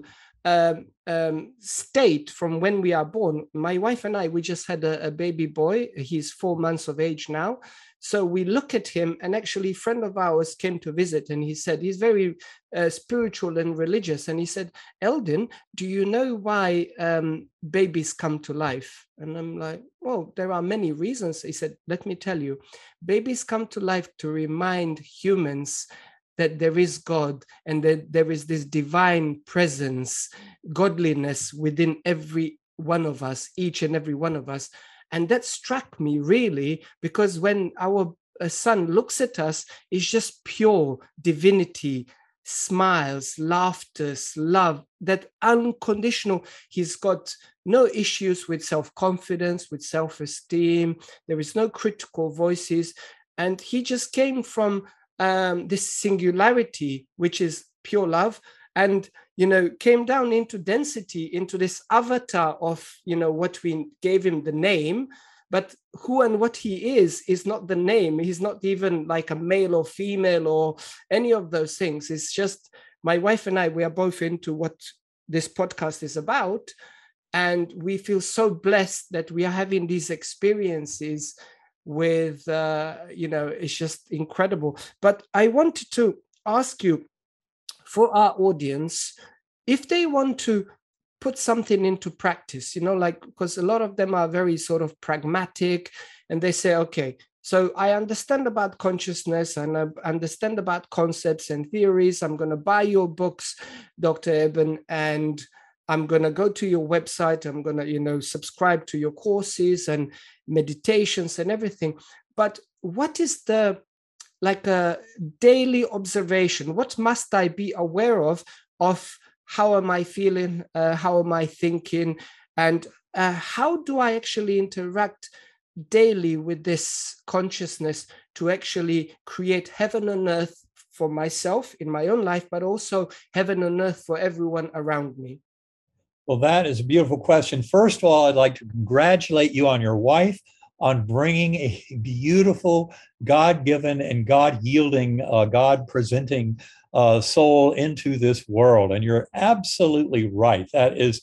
state from when we are born. My wife and I, we just had a baby boy. He's 4 months of age now. So we look at him, and actually a friend of ours came to visit, and he said, he's very spiritual and religious. And he said, Eldin, do you know why babies come to life? And I'm like, well, there are many reasons. He said, let me tell you, babies come to life to remind humans that there is God, and that there is this divine presence, godliness within every one of us, each and every one of us. And that struck me really, because when our son looks at us, it's just pure divinity, smiles, laughter, love, that unconditional. He's got no issues with self-confidence, with self-esteem. There is no critical voices. And he just came from this singularity, which is pure love, and came down into density, into this avatar of what we gave him the name, but who and what he is not the name. He's not even like a male or female or any of those things. It's just my wife and I, we are both into what this podcast is about, and we feel so blessed that we are having these experiences with it's just incredible. But I wanted to ask you, for our audience, if they want to put something into practice, because a lot of them are very sort of pragmatic, and they say, okay, so I understand about consciousness and I understand about concepts and theories. I'm going to buy your books, Dr. Eben, and I'm going to go to your website. I'm going to, subscribe to your courses and meditations and everything. But what is a daily observation? What must I be aware of how am I feeling? How am I thinking? And how do I actually interact daily with this consciousness to actually create heaven on earth for myself in my own life, but also heaven on earth for everyone around me? Well, that is a beautiful question. First of all, I'd like to congratulate you on your wife on bringing a beautiful, God-given and God-yielding, God-presenting soul into this world. And you're absolutely right. That is,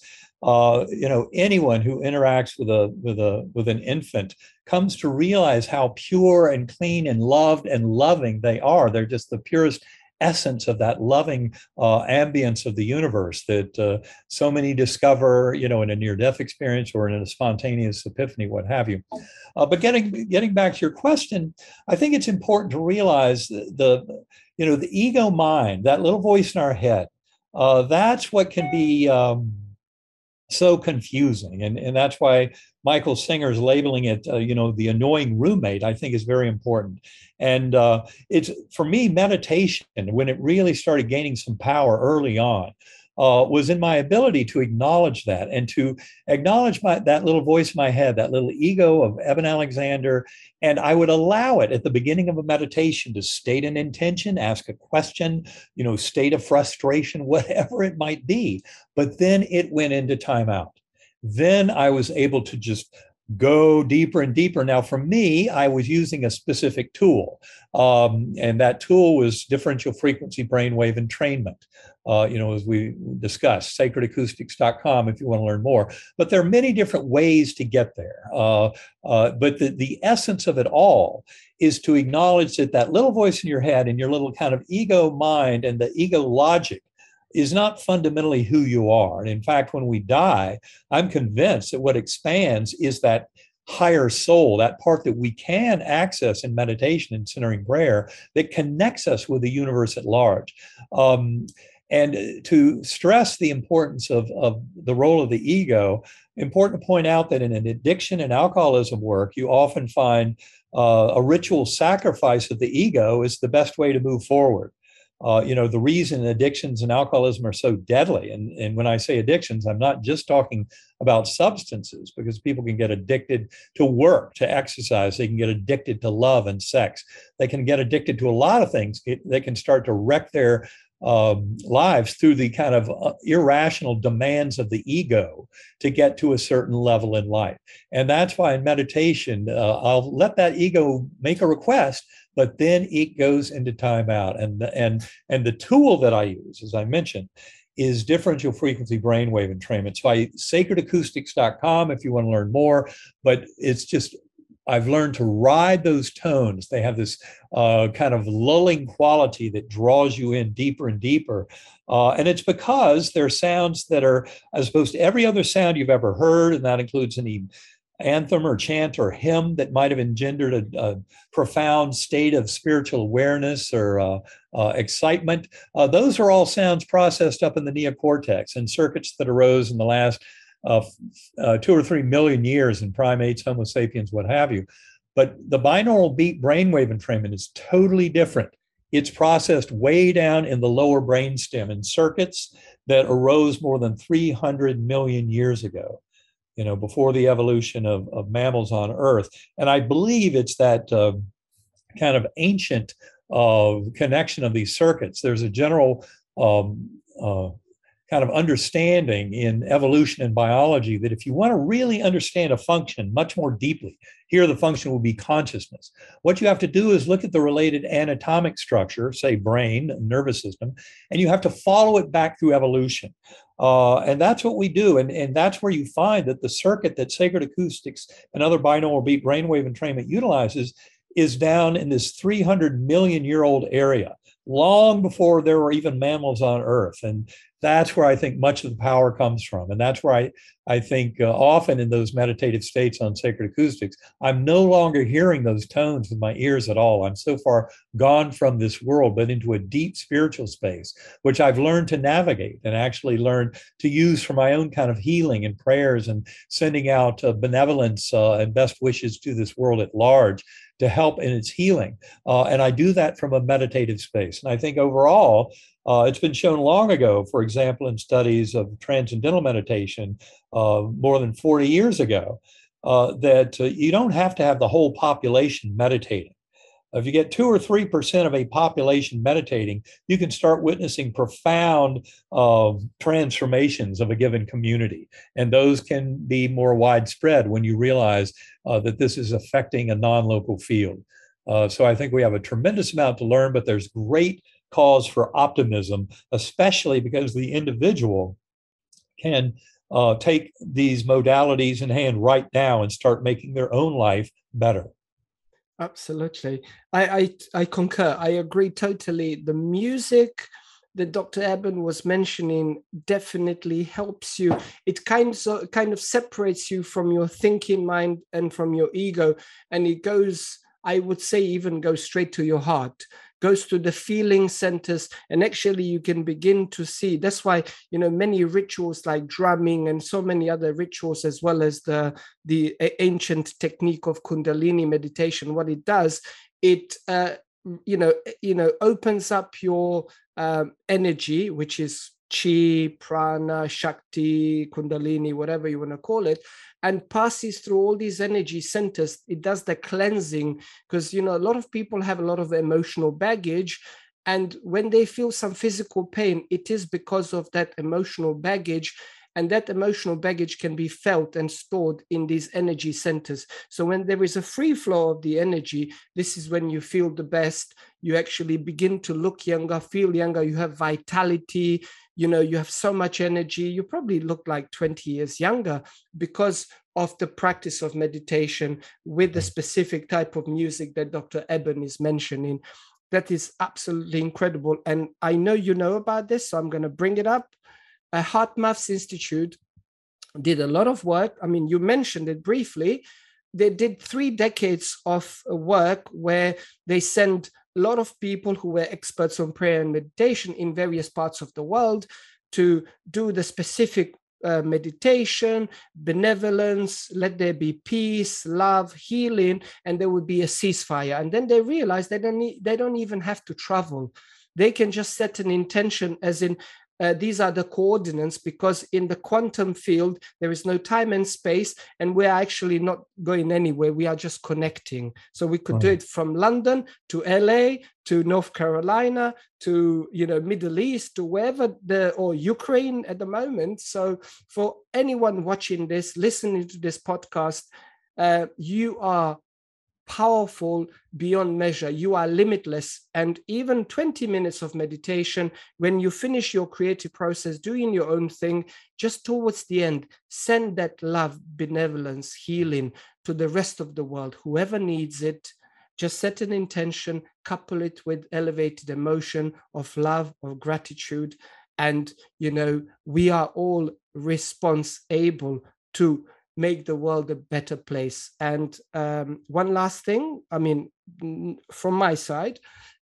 anyone who interacts with an infant comes to realize how pure and clean and loved and loving they are. They're just the purest essence of that loving ambience of the universe that so many discover, in a near-death experience or in a spontaneous epiphany, what have you. But getting back to your question, I think it's important to realize the ego mind, that little voice in our head, that's what can be so confusing. And that's why Michael Singer's labeling it, the annoying roommate, I think is very important. And it's, for me, meditation, when it really started gaining some power early on, was in my ability to acknowledge that and to acknowledge that little voice in my head, that little ego of Eben Alexander. And I would allow it at the beginning of a meditation to state an intention, ask a question, state a frustration, whatever it might be. But then it went into timeout. Then I was able to just go deeper and deeper. Now, for me, I was using a specific tool, and that tool was differential frequency brainwave entrainment. As we discussed, sacredacoustics.com if you want to learn more. But there are many different ways to get there. But the essence of it all is to acknowledge that little voice in your head and your little kind of ego mind and the ego logic is not fundamentally who you are. And in fact, when we die, I'm convinced that what expands is that higher soul, that part that we can access in meditation and centering prayer that connects us with the universe at large. And to stress the importance of the role of the ego, important to point out that in an addiction and alcoholism work, you often find a ritual sacrifice of the ego is the best way to move forward. The reason addictions and alcoholism are so deadly, and when I say addictions, I'm not just talking about substances, because people can get addicted to work, to exercise. They can get addicted to love and sex. They can get addicted to a lot of things. They can start to wreck their lives through the kind of irrational demands of the ego to get to a certain level in life. And that's why in meditation, I'll let that ego make a request, but then it goes into timeout. And the tool that I use, as I mentioned, is differential frequency brainwave entrainment. So sacredacoustics.com if you want to learn more, but it's just, I've learned to ride those tones. They have this kind of lulling quality that draws you in deeper and deeper. And it's because they're sounds that are as opposed to every other sound you've ever heard, and that includes any anthem or chant or hymn that might have engendered a profound state of spiritual awareness or excitement. Those are all sounds processed up in the neocortex and circuits that arose in the last 2 or 3 million years in primates, Homo sapiens, what have you. But the binaural beat brainwave entrainment is totally different. It's processed way down in the lower brainstem in circuits that arose more than 300 million years ago, before the evolution of mammals on Earth. And I believe it's that kind of ancient connection of these circuits. There's a general kind of understanding in evolution and biology that if you want to really understand a function much more deeply, here the function will be consciousness. What you have to do is look at the related anatomic structure, say brain, nervous system, and you have to follow it back through evolution. And that's what we do. And that's where you find that the circuit that Sacred Acoustics and other binaural beat brainwave entrainment utilizes is down in this 300 million year old area, long before there were even mammals on Earth. And that's where I think much of the power comes from. And that's where I think often in those meditative states on Sacred Acoustics, I'm no longer hearing those tones with my ears at all. I'm so far gone from this world, but into a deep spiritual space, which I've learned to navigate and actually learned to use for my own kind of healing and prayers and sending out benevolence and best wishes to this world at large to help in its healing. And I do that from a meditative space. And I think overall, it's been shown long ago, for example, in studies of transcendental meditation more than 40 years ago, that you don't have to have the whole population meditating. If you get 2 or 3% of a population meditating, you can start witnessing profound transformations of a given community. And those can be more widespread when you realize that this is affecting a non-local field. So I think we have a tremendous amount to learn, but there's great cause for optimism, especially because the individual can take these modalities in hand right now and start making their own life better. Absolutely. I concur. I agree totally. The music that Dr. Eben was mentioning definitely helps you. It kind of separates you from your thinking mind and from your ego. And it goes, I would say, even goes straight to your heart, goes to the feeling centers. And actually you can begin to see. That's why, many rituals like drumming and so many other rituals, as well as the ancient technique of Kundalini meditation, what it does, it opens up your energy, which is chi, prana, shakti, kundalini, whatever you want to call it, and passes through all these energy centers. It does the cleansing, because a lot of people have a lot of emotional baggage, and when they feel some physical pain, it is because of that emotional baggage. And that emotional baggage can be felt and stored in these energy centers. So when there is a free flow of the energy, this is when you feel the best. You actually begin to look younger, feel younger. You have vitality. You have so much energy. You probably look like 20 years younger because of the practice of meditation with the specific type of music that Dr. Eben is mentioning. That is absolutely incredible. And I know you know about this, so I'm going to bring it up. HeartMaths Institute did a lot of work. I mean, you mentioned it briefly. They did 3 decades of work where they sent a lot of people who were experts on prayer and meditation in various parts of the world to do the specific meditation, benevolence, let there be peace, love, healing, and there would be a ceasefire. And then they realized they don't even have to travel. They can just set an intention, as in, these are the coordinates, because in the quantum field, there is no time and space, and we're actually not going anywhere. We are just connecting. So we could do it from London to LA, to North Carolina, to, Middle East, to wherever, or Ukraine at the moment. So for anyone watching this, listening to this podcast, you are powerful beyond measure. You are limitless. And even 20 minutes of meditation, when you finish your creative process, doing your own thing, just towards the end, send that love, benevolence, healing to the rest of the world. Whoever needs it, just set an intention, couple it with elevated emotion of love, of gratitude. And, we are all responsible to make the world a better place. And one last thing, from my side,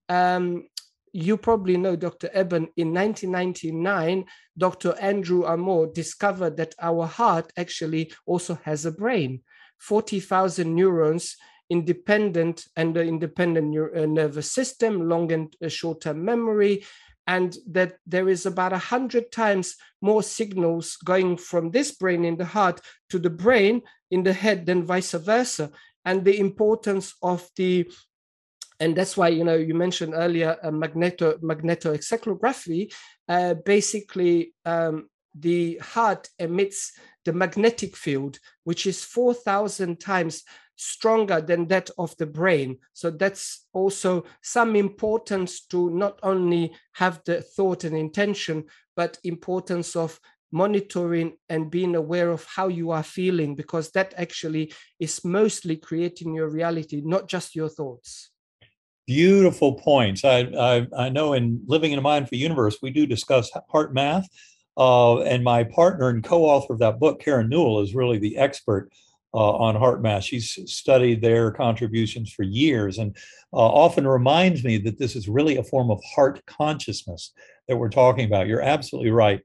you probably know Dr. Eben. In 1999, Dr. Andrew Amor discovered that our heart actually also has a brain, 40,000 neurons, independent nervous system, long and short-term memory, and that there is about 100 times more signals going from this brain in the heart to the brain in the head than vice versa. And the importance of and that's why, you mentioned earlier magnetoencephalography. Basically, the heart emits the magnetic field, which is 4,000 times stronger than that of the brain. So that's also some importance to not only have the thought and intention, but importance of monitoring and being aware of how you are feeling, because that actually is mostly creating your reality, not just your thoughts. Beautiful points. I know in Living in a Mindful Universe, we do discuss HeartMath. And my partner and co-author of that book, Karen Newell, is really the expert on HeartMath. She's studied their contributions for years and often reminds me that this is really a form of heart consciousness that we're talking about. You're absolutely right.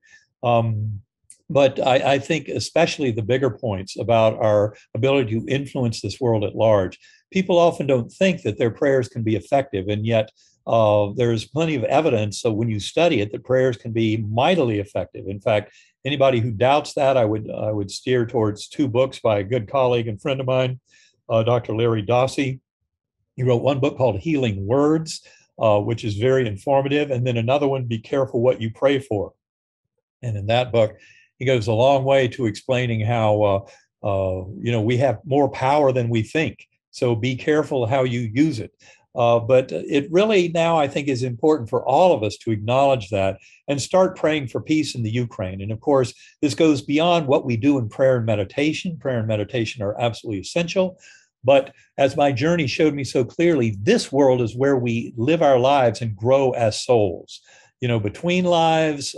But I think especially the bigger points about our ability to influence this world at large. People often don't think that their prayers can be effective, and yet there's plenty of evidence. So when you study it, that prayers can be mightily effective. In fact, anybody who doubts that, I would steer towards 2 books by a good colleague and friend of mine, Dr. Larry Dossey. He wrote one book called Healing Words, which is very informative. And then another one, Be Careful What You Pray For. And in that book, he goes a long way to explaining how, we have more power than we think. So be careful how you use it. But it really now, I think, is important for all of us to acknowledge that and start praying for peace in the Ukraine. And of course, this goes beyond what we do in prayer and meditation. Prayer and meditation are absolutely essential. But as my journey showed me so clearly, this world is where we live our lives and grow as souls. Between lives,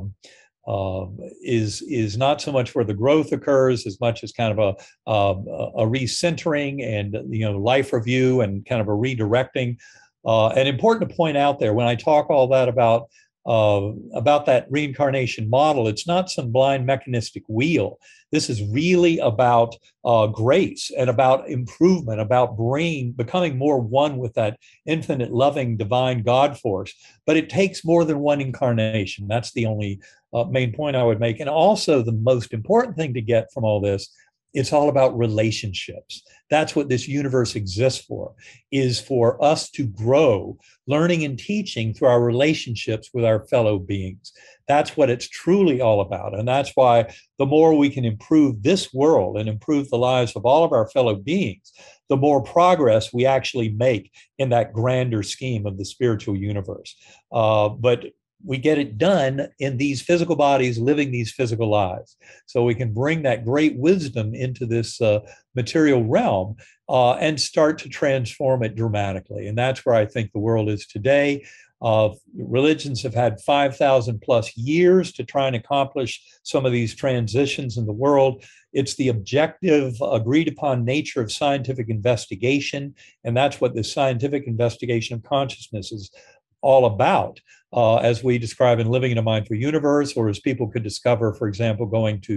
is not so much where the growth occurs as much as kind of a recentering and life review and kind of a redirecting. And important to point out there when I talk all that about that reincarnation model, it's not some blind mechanistic wheel. This is really about grace and about improvement, about becoming more one with that infinite, loving, divine God force. But it takes more than one incarnation. That's the only main point I would make. And also the most important thing to get from all this, it's all about relationships. That's what this universe exists for, is for us to grow, learning and teaching through our relationships with our fellow beings. That's what it's truly all about. And that's why the more we can improve this world and improve the lives of all of our fellow beings, the more progress we actually make in that grander scheme of the spiritual universe. But we get it done in these physical bodies, living these physical lives. So we can bring that great wisdom into this material realm and start to transform it dramatically. And that's where I think the world is today. Religions have had 5,000 plus years to try and accomplish some of these transitions in the world. It's the objective, agreed upon nature of scientific investigation. And that's what the scientific investigation of consciousness is all about, as we describe in Living in a Mindful Universe, or as people could discover, for example, going to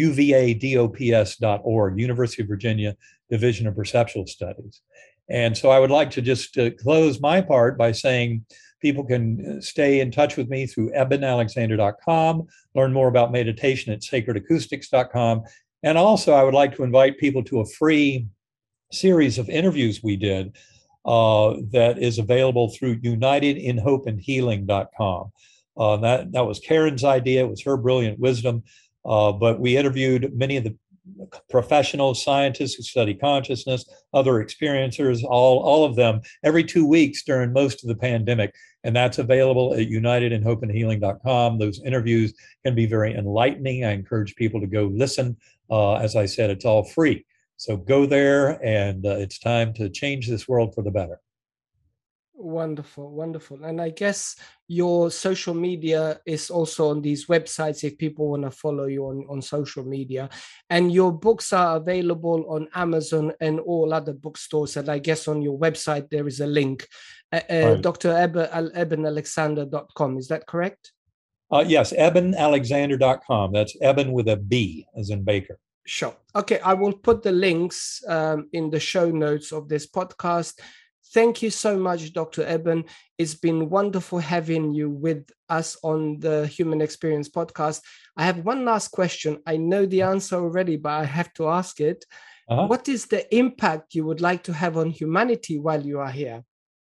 uvadops.org, University of Virginia Division of Perceptual Studies. And so I would like to just close my part by saying people can stay in touch with me through ebenalexander.com, learn more about meditation at sacredacoustics.com. And also, I would like to invite people to a free series of interviews we did that is available through unitedinhopeandhealing.com. That was Karen's idea. It was her brilliant wisdom. But we interviewed many of the professional scientists who study consciousness, other experiencers, all of them every 2 weeks during most of the pandemic. And that's available at unitedinhopeandhealing.com. Those interviews can be very enlightening. I encourage people to go listen. As I said, it's all free. So go there, and it's time to change this world for the better. Wonderful, wonderful. And I guess your social media is also on these websites if people want to follow you on social media. And your books are available on Amazon and all other bookstores. And I guess on your website, there is a link, Right. ebenalexander.com. Is that correct? Yes, ebenalexander.com. That's Eben with a B, as in Baker. Sure. Okay, I will put the links in the show notes of this podcast. Thank you so much, Dr. Eben. It's been wonderful having you with us on the Human Experience podcast. I have one last question. I know the answer already, but I have to ask it. What is the impact you would like to have on humanity while you are here?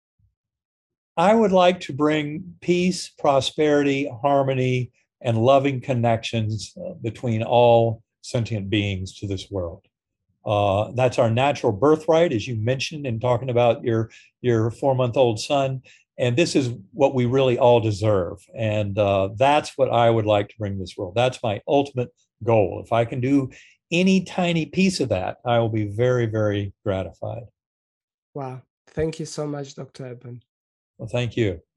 I would like to bring peace, prosperity, harmony, and loving connections between all sentient beings to this world. That's our natural birthright, as you mentioned in talking about your 4-month-old son. And this is what we really all deserve. And that's what I would like to bring to this world. That's my ultimate goal. If I can do any tiny piece of that, I will be very, very gratified. Wow. Thank you so much, Dr. Eben. Well, thank you.